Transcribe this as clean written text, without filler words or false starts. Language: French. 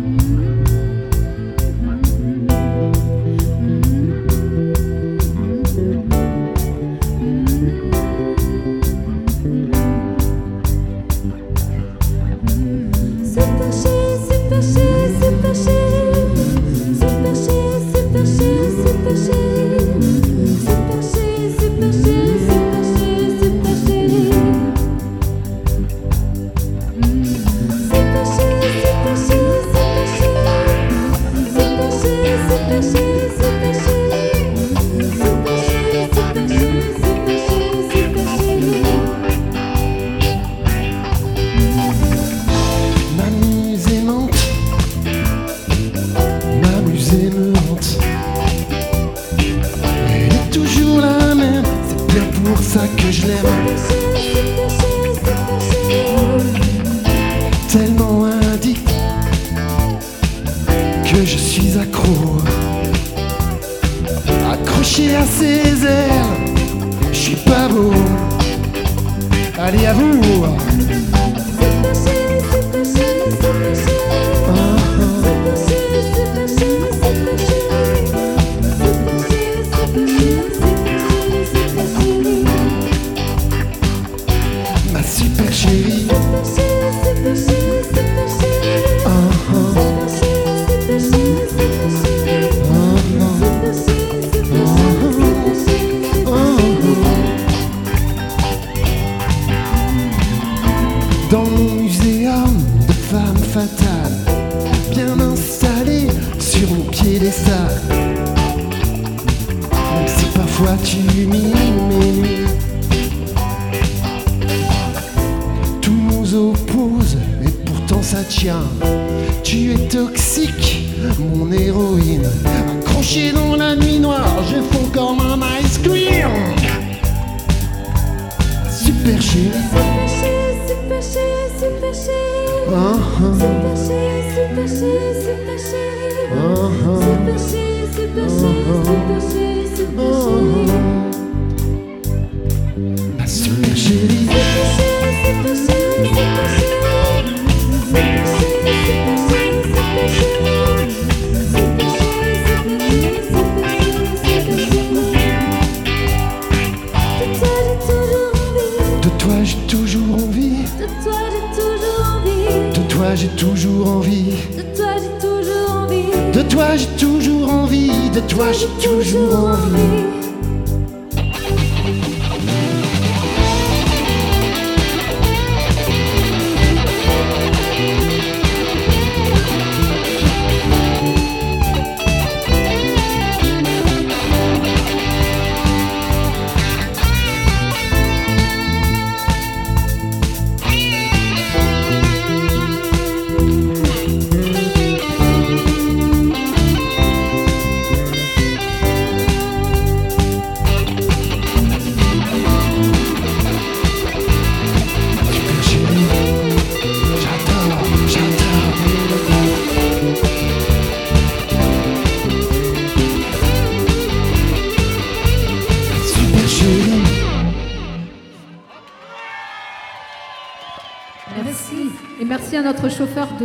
Elle est toujours la même, c'est bien pour ça que je l'aime. Tellement addict que je suis accro, accroché à ses airs. Je suis pas beau, allez à vous. Ma super chérie, dans mon muséum de femmes fatales, bien installé sur mon piédestal. Même si parfois tu mimes mes nuits, tout nous oppose et pourtant ça tient. Tu es toxique, mon héroïne, accroché dans la nuit noire, je fonds comme un ice cream. Super chérie, super chérie, super chérie, super chérie, super chérie, super chérie, super chérie, super chérie, super chérie. ma super chérie, de toi j'ai toujours envie, de toi j'ai toujours envie, de toi j'ai toujours envie, de toi j'ai toujours envie, de toi j'ai toujours envie, de toi j'ai toujours envie. Merci. Et merci à notre chauffeur de